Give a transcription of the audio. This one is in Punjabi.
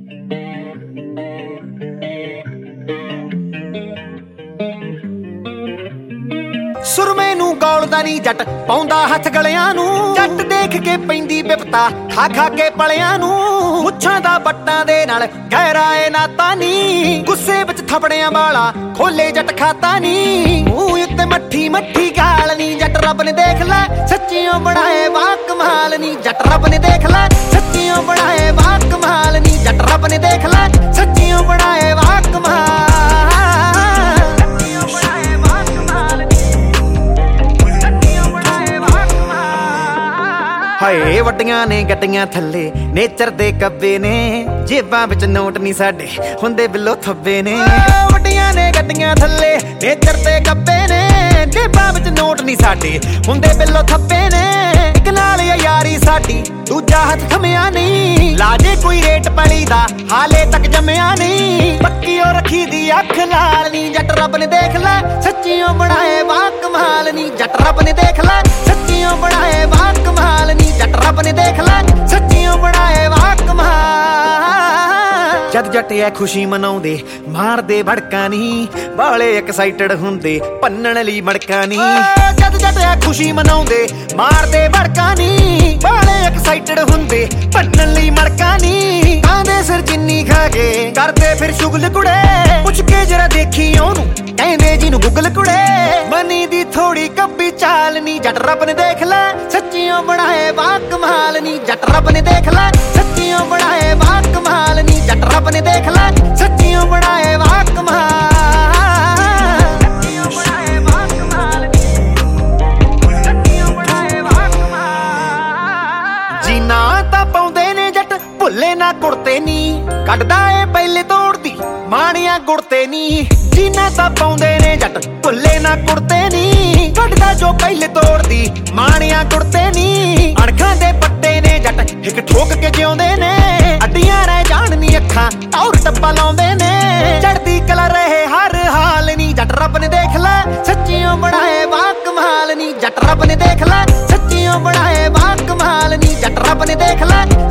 ਸੁਰਮੇ ਨੂੰ ਗੌਲਦਾ ਨੀ ਜੱਟ ਪਾਉਂਦਾ ਹੱਥ ਗਲਿਆਂ ਨੂੰ। ਜੱਟ ਦੇਖ ਕੇ ਪੈਂਦੀ ਬਿਪਤਾ ਖਾ ਖਾ ਕੇ ਪਲਿਆਂ ਨੂੰ। ਮੁੱਛਾਂ ਦਾ ਬੱਟਾਂ ਦੇ ਨਾਲ ਗਹਿਰਾ ਏ ਨਾਤਾ ਨੀ। ਗੁੱਸੇ ਵਿੱਚ ਥਪੜਿਆਂ ਵਾਲਾ ਖੋਲੇ ਜੱਟ ਖਾਤਾ ਨੀ। ਮੂੰਹ ਉੱਤੇ ਮੱਠੀ ਮੱਠੀ ਗਾਲ ਨੀ। ਜੱਟ ਰੱਬ ਨੇ ਦੇਖ ਲੈ ਸੱਚੀਓ ਬਣਾਏ ਵਾਹ ਕਮਾਲ ਨੀ। ਜੱਟ ਰੱਬ ਨੇ ਦੇਖ ਲੈ ਸੱਚੀਓ ਬਣਾਏ ਵਾਹ ਕਮਾਲ ਨੀ। ਜੱਟ ਰੱਬ ਨੇ ਦੇਖ ਲੈ ਸੱਚੀਓ ਬਣਾਏ ਵਾਹ ਕਮਾਲ। ਹਾਏ ਵੱਡੀਆਂ ਨੇ ਗੱਡੀਆਂ ਥੱਲੇ ਨੇਚਰ ਦੇ ਕੱਬੇ ਨੇ। ਜੇਬਾਂ ਵਿੱਚ ਨੋਟ ਨਹੀਂ ਸਾਡੇ ਹੁੰਦੇ ਬਿੱਲੋ ਥੱਬੇ ਨੇ। ਵੱਡੀਆਂ ਨੇ ਗੱਡੀਆਂ ਥੱਲੇ ਨੇਚਰ ਦੇ ਕੱਬੇ ਨੇ। ਜੇਬਾਂ ਵਿੱਚ ਨੋਟ ਨਹੀਂ ਸਾਡੇ ਹੁੰਦੇ ਬਿੱਲੋ ਥੱਬੇ ਨੇ। ਇੱਕ ਨਾਲ ਯਾਰੀ ਸਾਡੀ ਦੂਜਾ ਹੱਥ ਥਮਿਆ ਨਹੀਂ। ਲਾਜੇ ਕੋਈ ਰੇਟ ਪਲੀ ਦਾ ਹਾਲੇ ਤੱਕ ਜੰਮਿਆ ਨਹੀਂ। ਪੱਕੀ ਉਹ ਰੱਖੀ ਦੀ ਅੱਖ ਲਾਲ ਨੀ। ਜੱਟ ਰੱਬ ਨੇ ਦੇਖ ਲੈ ਸੱਚੀਓ ਬਣਾਏ ਵਾਹ ਕਮਾਲ ਨੀ। ਜੱਟ ਰੱਬ ਨੇ ਦੇਖ ਲੈ ਸੱਚੀਓ ਬਣਾਏ ਵਾਹ ਕਮਾਲ ਨੀ। ਜੱਟ ਰੱਬ ਨੇ ਦੇਖ ਲੈ ਸੱਚੀਓ ਬਣਾਏ ਵਾਹ ਕਮਾਲ। ਜਦ ਜੱਟ ਐ ਖੁਸ਼ੀ ਮਨਾਉਂਦੇ ਮਾਰਦੇ ਭੜਕਾਂ ਨੀ। ਬਾਲੇ ਐਕਸਾਈਟਡ ਹੁੰਦੇ ਭੰਨਣ ਲਈ ਮੜਕਾਂ ਨੀ। ਜਦ ਜੱਟ ਐ ਖੁਸ਼ੀ ਮਨਾਉਂਦੇ ਮਾਰਦੇ ਭੜਕਾਂ ਨੀ। ਬਾਲੇ ਐਕਸਾਈਟਡ ਹੁੰਦੇ ਭੰਨਣ ਲਈ ਮੜਕਾਂ ਨੀ। ਕਾਂ ਦੇ ਸਿਰ ਜਿੰਨੀ ਖਾ ਕੇ ਕਰਦੇ ਫਿਰ ਸ਼ੁਗਲ ਕੁੜੇ। ਪੁੱਛ ਕੇ ਜਰਾ ਦੇਖੀ ਉਹਨੂੰ ਕਹਿੰਦੇ ਜਿਹਨੂੰ ਗੁੱਗਲ ਕੁੜੇ। ਮਨੀ ਦੀ ਥੋੜੀ ਕੱਬੀ ਚਾਲ ਨੀ। ਜੱਟ ਰੱਬ ਨੇ ਦੇਖ ਲੈ ਸੱਚੀਓ ਬਣਾਏ ਵਾਹ ਕਮਾਲ ਨੀ। ਜੱਟ ਰੱਬ ਨੇ ਦੇਖ ਲੈ ਸੱਚੀਓ ਬਣਾਏ ਵਾਹ ਕਮਾਲ ਨੀ। ਜੱਟ ਰੱਬ ਨੇ ਦੇਖ ਲੈ ਸੱਚੀਓ ਬਣਾਏ ਵਾਹ ਕਮਾਲ। ਸੱਚੀਓ ਬਣਾਏ ਵਾਹ ਕਮਾਲ ਨੀ। ਸੱਚੀਓ ਬਣਾਏ ਵਾਹ ਕਮਾਲ। ਜੀਨਾ ਤਾਂ ਪਾਉਂਦੇ ਨੇ ਜੱਟ ਭੁੱਲੇ ਨਾ ਕੁੜਤੇ ਨੀ। ਕੱਢਦਾ ਏ ਪਹਿਲੇ ਤੋੜਦੀ ਮਾਣੀਆਂ ਗੁੜਤੇ ਨੀ। ਜੀਨਾ ਤਾਂ ਪਾਉਂਦੇ ਨੇ ਜੱਟ ਭੁੱਲੇ ਨਾ ਕੁੜਤੇ ਨੀ। ਕੱਢਦਾ ਜੋ ਪਹਿਲੇ ਤੋੜਦੀ ਮਾਣੀਆਂ ਗੁੜਤੇ ਨੀ। ਅਣਖਾਂ ਦੇ ਪੱਟੇ ਨੇ ਜੱਟ ਇੱਕ ਠੋਕ ਕੇ ਜਿਉਂਦੇ ਨੇ। ਅੱਡੀਆਂ ਰਹਿ ਜਾਣ ਨੀ ਅੱਖਾਂ ਔਰ ਟੱਪਾ ਲਾਉਂਦੇ ਨੇ। ਚੜ੍ਹਦੀ ਕਲਾ ਰਹੇ ਹਰ ਹਾਲ ਨੀ। ਜੱਟ ਰੱਬ ਨੇ ਦੇਖ ਲੈ ਸੱਚੀਓ ਬਣਾਏ ਵਾਹ ਕਮਾਲ ਨੀ। ਜੱਟ ਰੱਬ ਨੇ ਦੇਖ ਲੈ ਸੱਚੀਓ ਬਣਾਏ ਵਾਹ ਕਮਾਲ ਨੀ। ਜੱਟ ਰੱਬ ਨੇ ਦੇਖ ਲੈ